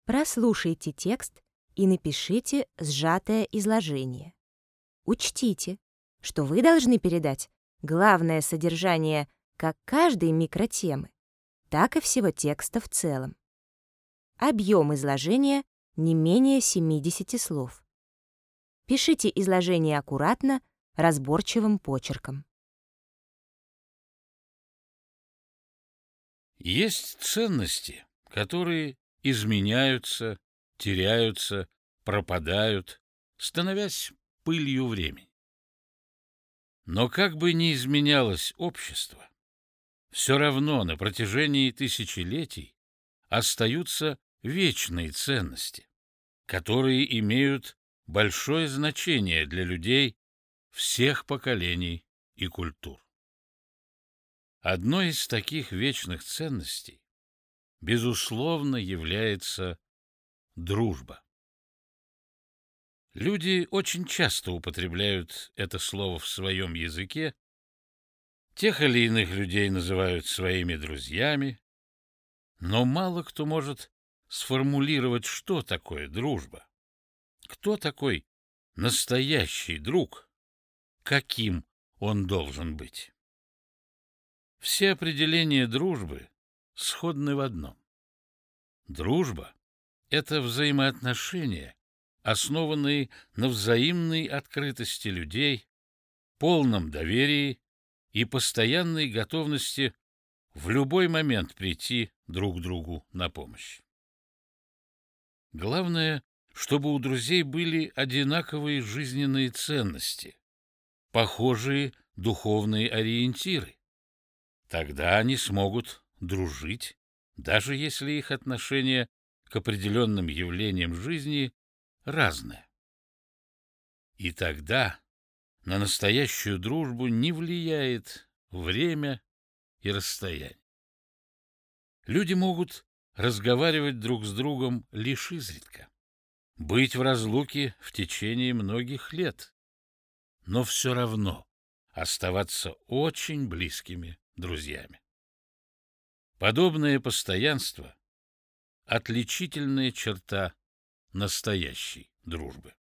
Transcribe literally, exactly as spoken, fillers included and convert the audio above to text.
Прослушайте текст и напишите сжатое изложение. Учтите, что вы должны передать главное содержание как каждой микротемы, так и всего текста в целом. Объем изложения не менее семидесяти слов. Пишите изложение аккуратно, разборчивым почерком. Есть ценности, которые изменяются, теряются, пропадают, становясь пылью времени. Но как бы ни изменялось общество, все равно на протяжении тысячелетий остаются вечные ценности, которые имеют большое значение для людей всех поколений и культур. Одной из таких вечных ценностей, безусловно, является дружба. Люди очень часто употребляют это слово в своем языке, тех или иных людей называют своими друзьями, но мало кто может сформулировать, что такое дружба, кто такой настоящий друг, каким он должен быть. Все определения дружбы сходны в одном. Дружба — это взаимоотношения, основанные на взаимной открытости людей, полном доверии и постоянной готовности в любой момент прийти друг другу на помощь. Главное, чтобы у друзей были одинаковые жизненные ценности, похожие духовные ориентиры. Тогда они смогут дружить, даже если их отношение к определенным явлениям жизни разное. И тогда на настоящую дружбу не влияет время и расстояние. Люди могут разговаривать друг с другом лишь изредка, быть в разлуке в течение многих лет, но все равно оставаться очень близкими друзьями. Подобное постоянство — отличительная черта настоящей дружбы.